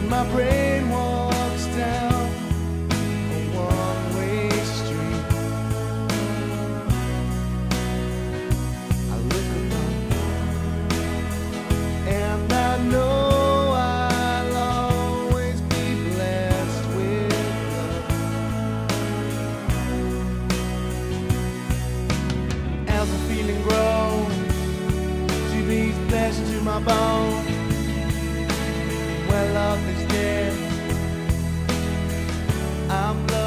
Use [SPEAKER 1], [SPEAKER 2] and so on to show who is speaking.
[SPEAKER 1] my brain walks down a one-way street. I look around and I know I'll always be blessed with love. As the feeling grows, she beats flesh to my bones. Where love is dead, I'm blessed.